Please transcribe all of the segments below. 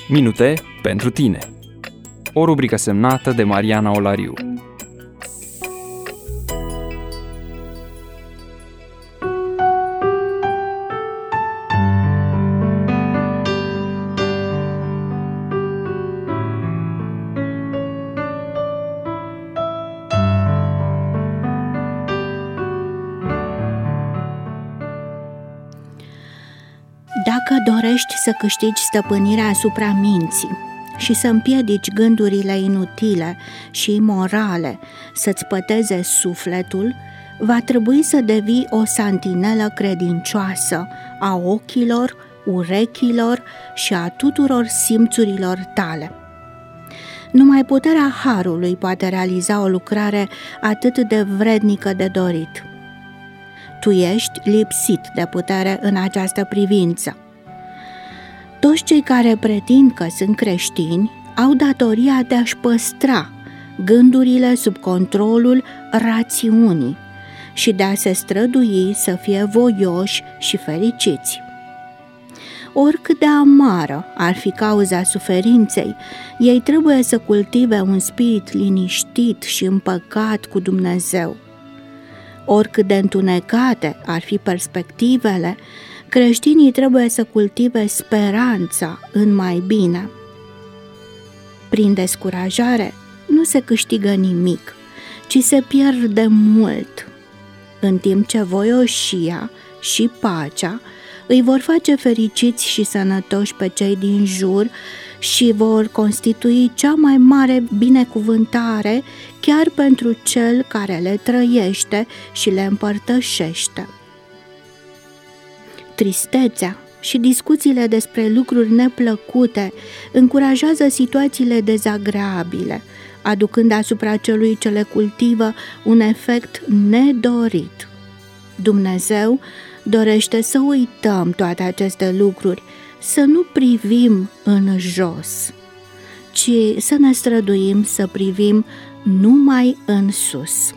Minute pentru tine. O rubrică semnată de Mariana Olariu. Dacă dorești să câștigi stăpânirea asupra minții și să împiedici gândurile inutile și imorale să-ți păteze sufletul, va trebui să devii o santinelă credincioasă a ochilor, urechilor și a tuturor simțurilor tale. Numai puterea Harului poate realiza o lucrare atât de vrednică de dorit. Tu ești lipsit de putere în această privință. Toți cei care pretind că sunt creștini au datoria de a-și păstra gândurile sub controlul rațiunii și de a se strădui să fie voioși și fericiți. Oricât de amară ar fi cauza suferinței, ei trebuie să cultive un spirit liniștit și împăcat cu Dumnezeu. Oricât de întunecate ar fi perspectivele, creștinii trebuie să cultive speranța în mai bine. Prin descurajare nu se câștigă nimic, ci se pierde mult, în timp ce voioșia și pacea îi vor face fericiți și sănătoși pe cei din jur și vor constitui cea mai mare binecuvântare chiar pentru cel care le trăiește și le împărtășește. Tristețea și discuțiile despre lucruri neplăcute încurajează situațiile dezagreabile, aducând asupra celui ce le cultivă un efect nedorit. Dumnezeu dorește să uităm toate aceste lucruri, să nu privim în jos, ci să ne străduim să privim numai în sus.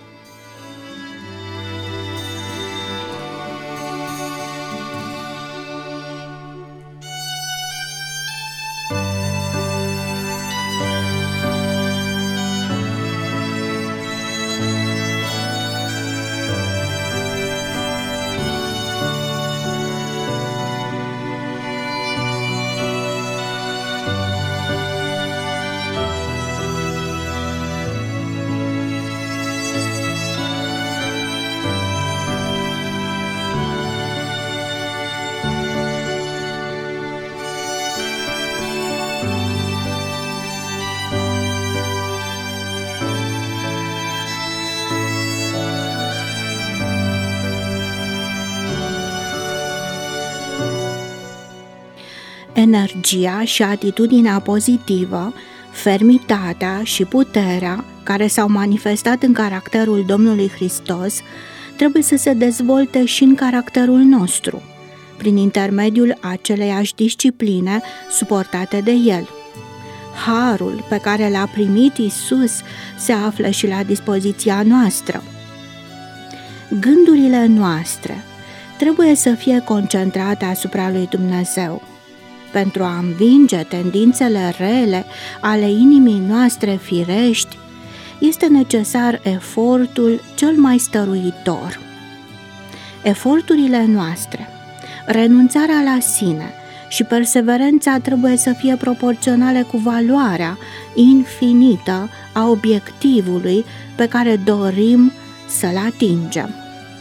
Energia și atitudinea pozitivă, fermitatea și puterea care s-au manifestat în caracterul Domnului Hristos trebuie să se dezvolte și în caracterul nostru, prin intermediul aceleiași discipline suportate de El. Harul pe care l-a primit Iisus se află și la dispoziția noastră. Gândurile noastre trebuie să fie concentrate asupra lui Dumnezeu. Pentru a învinge tendințele rele ale inimii noastre firești, este necesar efortul cel mai stăruitor. Eforturile noastre, renunțarea la sine și perseverența trebuie să fie proporționale cu valoarea infinită a obiectivului pe care dorim să-l atingem.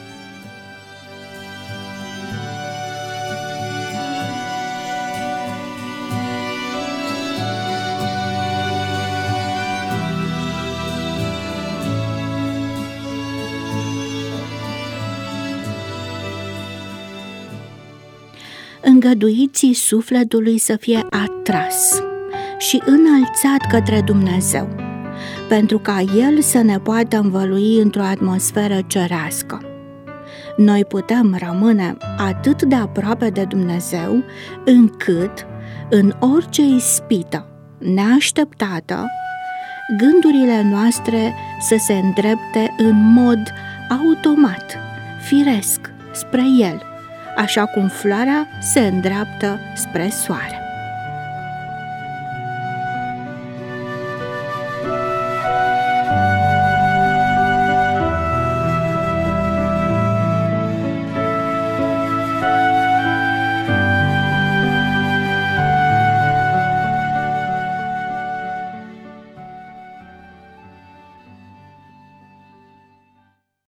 Îngăduiți sufletului să fie atras și înălțat către Dumnezeu, pentru ca El să ne poată învălui într-o atmosferă cerească. Noi putem rămâne atât de aproape de Dumnezeu, încât, în orice ispită neașteptată, gândurile noastre să se îndrepte în mod automat, firesc, spre El, așa cum floarea se îndreaptă spre soare.